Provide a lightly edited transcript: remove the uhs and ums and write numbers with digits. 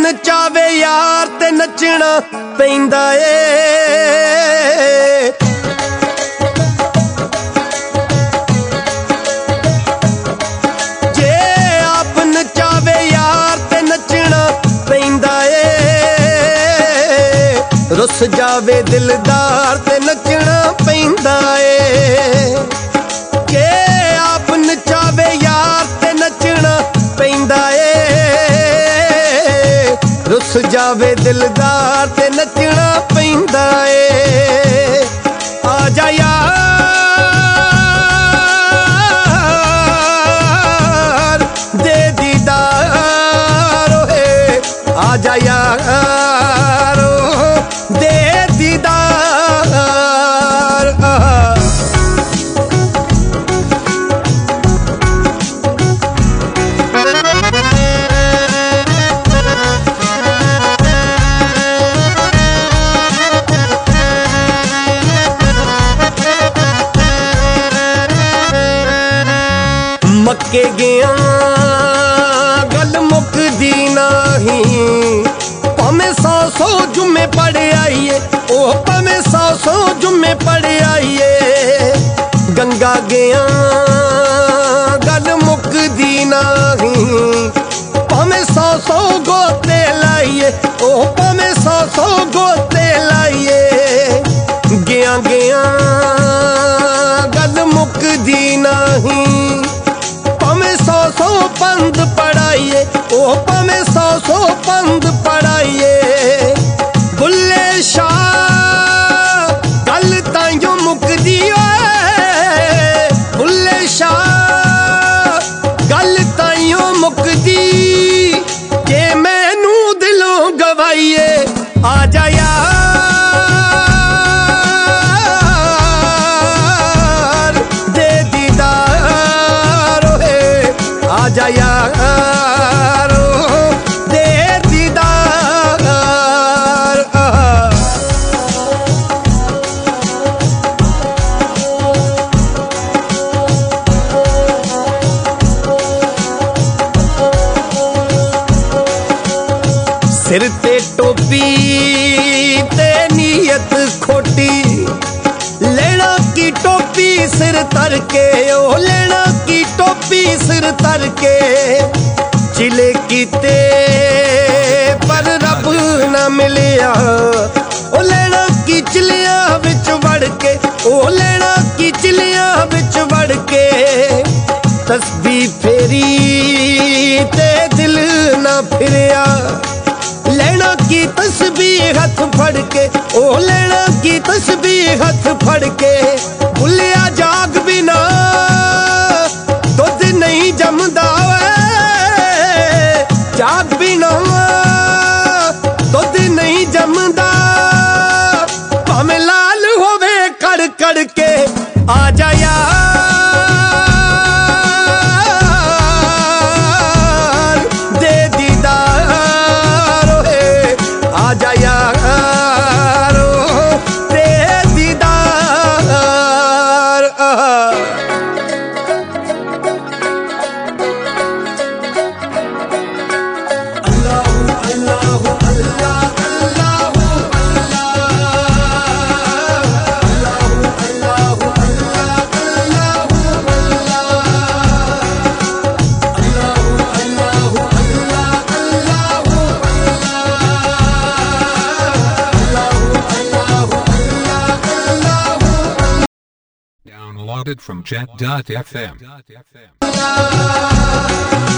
ਨਚਾਵੇ ਯਾਰ ਤੇ ਨੱਚਣਾ ਪੈਂਦਾ ਏ ਜੇ ਆਪ ਨਚਾਵੇ ਯਾਰ ਤੇ ਨੱਚਣਾ ਪੈਂਦਾ ਏ ਰੁੱਸ ਜਾਵੇ ਦਿਲਦਾਰ ਤੇ ਨੱਚਣਾ ਪੈਂਦਾ ਏ ਜੇ ਆਪ ਨਚਾਵੇ ਯਾਰ ਤੇ ਨੱਚਣਾ ਪੈਂਦਾ ਏ ਰੁੱਸ ਜਾਵੇ ਦਿਲਦਾਰ ਤੇ ਨੱਚਣਾ ਪੈਂਦਾ ਏ ਆ ਜਾ ਯਾਰ ਦੇ ਦੀਦਾਰ ਓਏ ਆ ਜਾ ਯਾਰ ਦੇ ਦੀਦਾਰ ਮੱਕੇ ਗਿਆ ਗੱਲ ਮੁੱਕਦੀ ਨਹੀਂ ਭਾਵੇਂ 100 ਜੁਮੇ ਪੜ ਆਈਏ ਉਹ ਭਾਵੇਂ 100 ਜੁਮੇ ਪੜ ਆਈਏ ਗੰਗਾ ਗਿਆ ਗੱਲ ਮੁੱਕਦੀ ਨਹੀਂ ਭਾਵੇਂ 100 ਗੋਤੇ ਲਾਈਏ ਉਹ ਭਾਵੇਂ 100 ਗੋਤੇ ਲਾਈਏ ਗਿਆ ਗਿਆ ਗੱਲ ਮੁੱਕਦੀ ਨਹੀਂ ਭਾਵੇਂ 100 ਪੰਦ ਪੜਾਈਏ ਉਹ ਭਾਵੇਂ 100 ਪੰਦ ਪੜਾਈਏ ਬੁੱਲੇ ਸ਼ਾਹ ਗੱਲ ਤਾਂ ਜੋ ਮੁੱਕਦੀ ਓਏ ਬੁੱਲੇ ਸ਼ਾਹ ਗੱਲ ਤਾਂ ਜੋ ਮੁੱਕਦੀ ਜੇ ਮੈਨੂੰ ਦਿਲੋਂ ਗਵਾਈਏ ਆ ਜਾ ਆਜਾ ਯਾਰੋ ਦੇ ਦੀਦਾਰ ਸਿਰ ਤੇ ਟੋਪੀ ਤੇ ਨੀਅਤ ਖੋਟੀ ਲੈਣਾ ਕੀ ਟੋਪੀ ਸਿਰ ਧਰ ਕੇ ਉਹ ਲੈਣਾ ਕੀ ਟੋਪੀ ਸਿਰ ਧਰ ਕੇ ਚਿਲੇ ਕੀਤੇ ਪਰ ਰੱਬ ਨਾ ਮਿਲਿਆ ਉਹ ਲੈਣਾ ਕੀ ਚਿਲਿਆਂ ਵਿੱਚ ਵੜ ਕੇ ਉਹ ਲੈਣਾ ਕੀ ਚਿਲਿਆਂ ਵਿੱਚ ਵੜ ਕੇ ਤਸਬੀਹ ਫੇਰੀ ਤੇ ਦਿਲ ਨਾ ਫਿਰਿਆ ਲੈਣਾ ਕੀ ਤਸਬੀਹ ਹੱਥ ਫੜ ਕੇ ਉਹ ਲੈਣਾ ਕੀ ਤਸਬੀਹ ਹੱਥ ਫੜ ਕੇ ਭੁੱਲਿਆ ਜਾਗ ਬਿਨਾ ਦੁੱਧ ਨਹੀਂ ਜੰਮਦਾ ਓਏ ਜਾਗ ਬਿਨਾ ਦੁੱਧ ਨਹੀਂ ਜੰਮਦਾ ਭਾਵੇਂ ਲਾਲ ਹੋਵੇ ਕੜ ਕੜ ਕੇ ਆ ਜਾ Downloaded from chat.fm.